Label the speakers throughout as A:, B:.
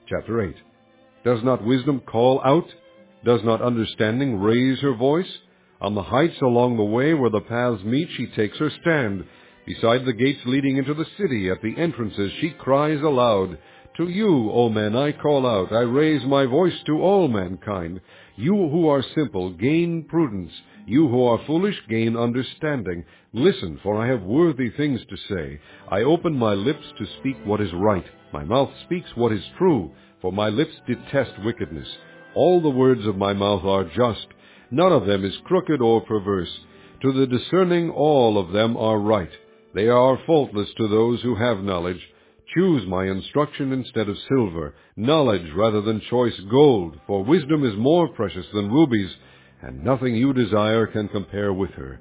A: Chapter 8. Does not wisdom call out? Does not understanding raise her voice? On the heights along the way where the paths meet, she takes her stand. Beside the gates leading into the city, at the entrances, she cries aloud. To you, O men, I call out. I raise my voice to all mankind. You who are simple, gain prudence. You who are foolish, gain understanding. Listen, for I have worthy things to say. I open my lips to speak what is right. My mouth speaks what is true, for my lips detest wickedness. All the words of my mouth are just. None of them is crooked or perverse. To the discerning all of them are right. They are faultless to those who have knowledge. Choose my instruction instead of silver, knowledge rather than choice gold, for wisdom is more precious than rubies, and nothing you desire can compare with her.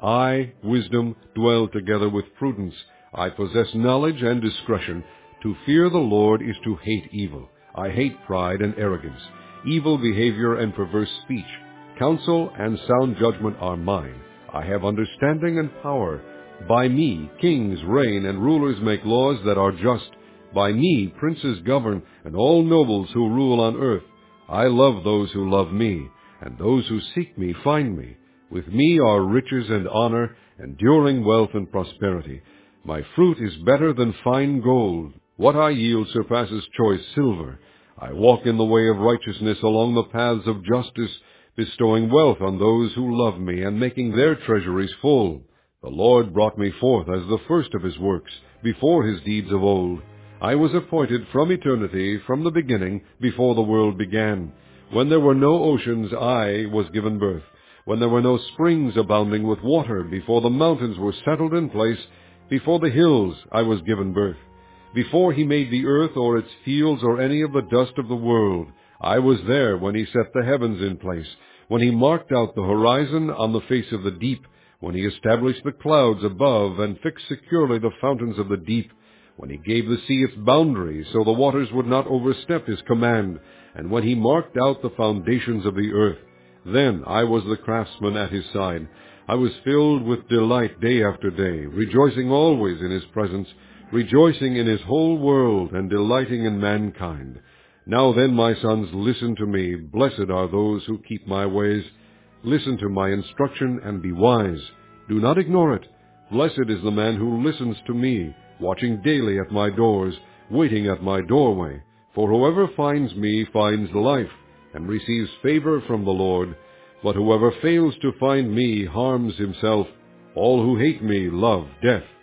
A: I, wisdom, dwell together with prudence. I possess knowledge and discretion. To fear the Lord is to hate evil. I hate pride and arrogance, evil behavior and perverse speech. Counsel and sound judgment are mine. I have understanding and power. By me kings reign and rulers make laws that are just. By me princes govern and all nobles who rule on earth. I love those who love me, and those who seek me find me. With me are riches and honor, enduring wealth and prosperity. My fruit is better than fine gold. What I yield surpasses choice silver. I walk in the way of righteousness along the paths of justice, bestowing wealth on those who love me and making their treasuries full. The Lord brought me forth as the first of his works, before his deeds of old. I was appointed from eternity, from the beginning, before the world began. When there were no oceans, I was given birth. When there were no springs abounding with water, before the mountains were settled in place, before the hills I was given birth. Before he made the earth or its fields or any of the dust of the world, I was there when he set the heavens in place, when he marked out the horizon on the face of the deep, when he established the clouds above and fixed securely the fountains of the deep, when he gave the sea its boundaries so the waters would not overstep his command, and when he marked out the foundations of the earth. Then I was the craftsman at his side. I was filled with delight day after day, rejoicing always in his presence, rejoicing in his whole world and delighting in mankind. Now then, my sons, listen to me. Blessed are those who keep my ways. Listen to my instruction and be wise. Do not ignore it. Blessed is the man who listens to me, watching daily at my doors, waiting at my doorway. For whoever finds me finds life, and receives favor from the Lord. But whoever fails to find me harms himself. All who hate me love death.